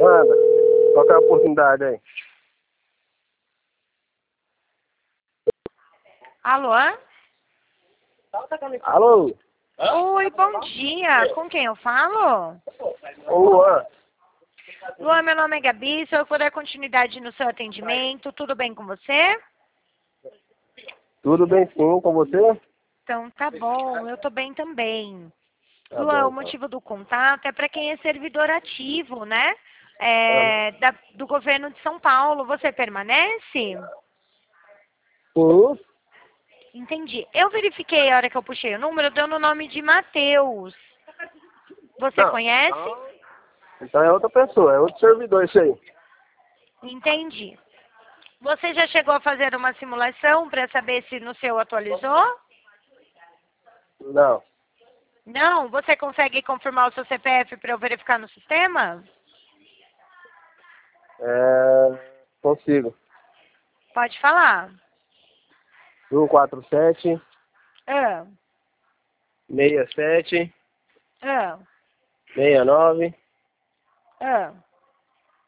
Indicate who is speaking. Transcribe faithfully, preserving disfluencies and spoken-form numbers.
Speaker 1: Manda. Qual que é a oportunidade aí?
Speaker 2: Alô?
Speaker 1: Alô?
Speaker 2: Oi, bom dia. Com quem eu falo?
Speaker 1: Ô, Luan.
Speaker 2: Luan, meu nome é Gabi. Se eu puder continuidade no seu atendimento, tudo bem com você?
Speaker 1: Tudo bem sim com você?
Speaker 2: Então tá bom, eu tô bem também.
Speaker 1: Tá
Speaker 2: Luan,
Speaker 1: bom,
Speaker 2: o
Speaker 1: então.
Speaker 2: motivo do contato é para quem é servidor ativo, né?
Speaker 1: Aham.
Speaker 2: É, da- do governo de São Paulo. Você permanece?
Speaker 1: Sim.
Speaker 2: Entendi. Eu verifiquei a hora que eu puxei o número, deu no nome de Matheus. Você
Speaker 1: Não.
Speaker 2: conhece?
Speaker 1: Então, então é outra pessoa, é outro servidor isso aí.
Speaker 2: Entendi. Você já chegou a fazer uma simulação para saber se no seu atualizou?
Speaker 1: Não.
Speaker 2: Não? Você consegue confirmar o seu C P F para eu verificar no sistema?
Speaker 1: É... Consigo.
Speaker 2: Pode falar.
Speaker 1: um quatro sete,
Speaker 2: Ah,
Speaker 1: seis sete,
Speaker 2: ah,
Speaker 1: seis nove,
Speaker 2: ah.